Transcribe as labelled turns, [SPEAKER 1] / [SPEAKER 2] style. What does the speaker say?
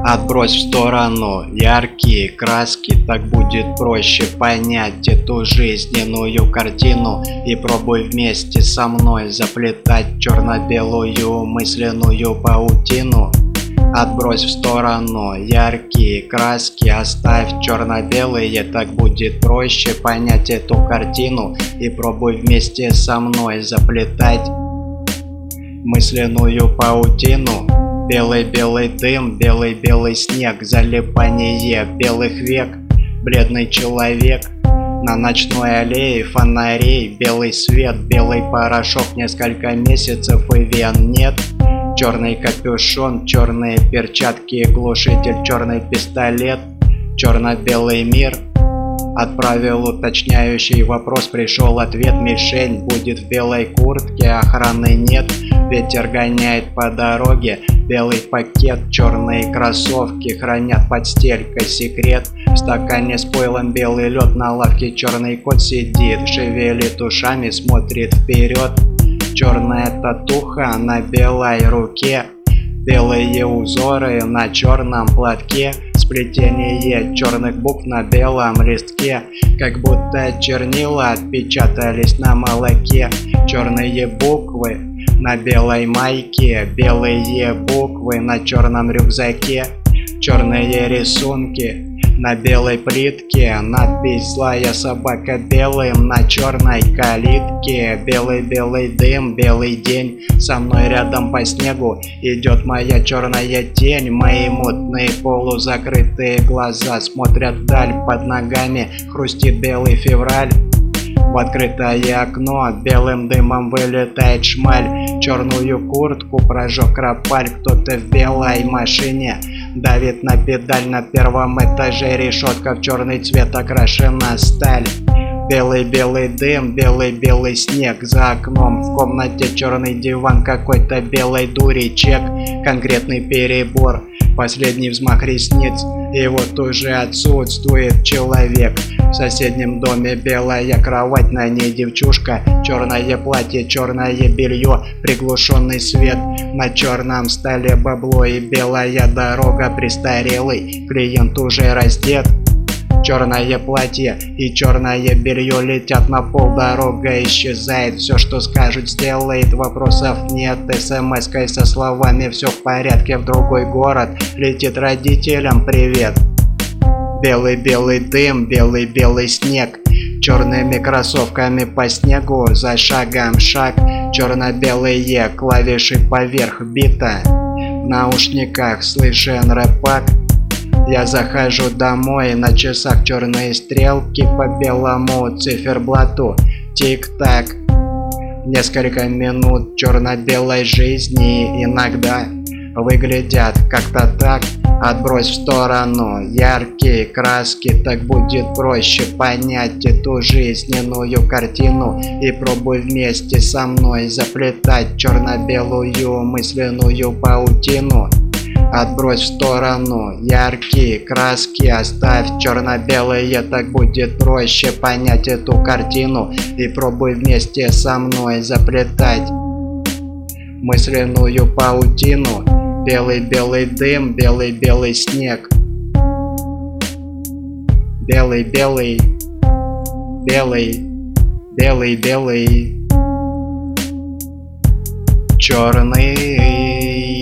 [SPEAKER 1] Отбрось в сторону яркие краски, так будет проще понять эту жизненную картину. И пробуй вместе со мной заплетать черно-белую мысленную паутину. Отбрось в сторону яркие краски, оставь черно-белые, так будет проще понять эту картину. И пробуй вместе со мной заплетать мысленную паутину. Белый-белый дым, белый-белый снег, залипание белых век, бледный человек. На ночной аллее фонарей белый свет, белый порошок, несколько месяцев и вен нет. Черный капюшон, черные перчатки, глушитель, черный пистолет, черно-белый мир. Отправил уточняющий вопрос, пришел ответ: мишень будет в белой куртке, охраны нет. Ветер гоняет по дороге, белый пакет, черные кроссовки хранят под стелькой секрет. В стакане с пойлом белый лед, на лавке черный кот сидит, шевелит ушами, смотрит вперед. Черная татуха на белой руке, белые узоры на черном платке, сплетение черных букв на белом листке, как будто чернила отпечатались на молоке. Черные буквы на белой майке, белые буквы на черном рюкзаке, черные рисунки на белой плитке, надпись «Злая собака» белым на черной калитке. Белый-белый дым, белый день, со мной рядом по снегу идет моя черная тень. Мои мутные полузакрытые глаза смотрят вдаль, под ногами хрустит белый февраль. В открытое окно белым дымом вылетает шмаль, черную куртку прожег ропаль. Кто-то в белой машине давит на педаль, на первом этаже решетка в черный цвет окрашена сталь. Белый-белый дым, белый-белый снег, за окном в комнате черный диван, какой-то белой дури чек, конкретный перебор, последний взмах ресниц, и вот уже отсутствует человек. В соседнем доме белая кровать, на ней девчушка, черное платье, черное белье, приглушенный свет, на черном столе бабло и белая дорога, престарелый клиент уже раздет. Черное платье и черное белье летят на пол, дорога исчезает, все, что скажут, сделает, вопросов нет. СМС-кой со словами «все в порядке» в другой город летит родителям привет. Белый-белый дым, белый-белый снег, черными кроссовками по снегу, за шагом шаг, черно-белые клавиши поверх бита, в наушниках слышен рэпак. Я захожу домой, на часах черные стрелки по белому циферблату, тик-так. Несколько минут черно-белой жизни иногда выглядят как-то так. Отбрось в сторону яркие краски, так будет проще понять эту жизненную картину. И пробуй вместе со мной заплетать черно-белую мысленную паутину. Отбрось в сторону яркие краски, оставь черно-белые, так будет проще понять эту картину. И пробуй вместе со мной заплетать мысленную паутину. Белый-белый дым, белый-белый снег, белый-белый, белый, белый-белый, черный.